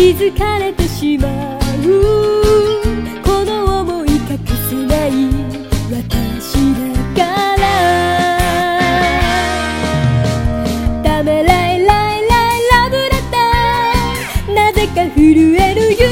づかれてしまう。この想い隠せない私だから。ダメライライライラブレター、なぜか震える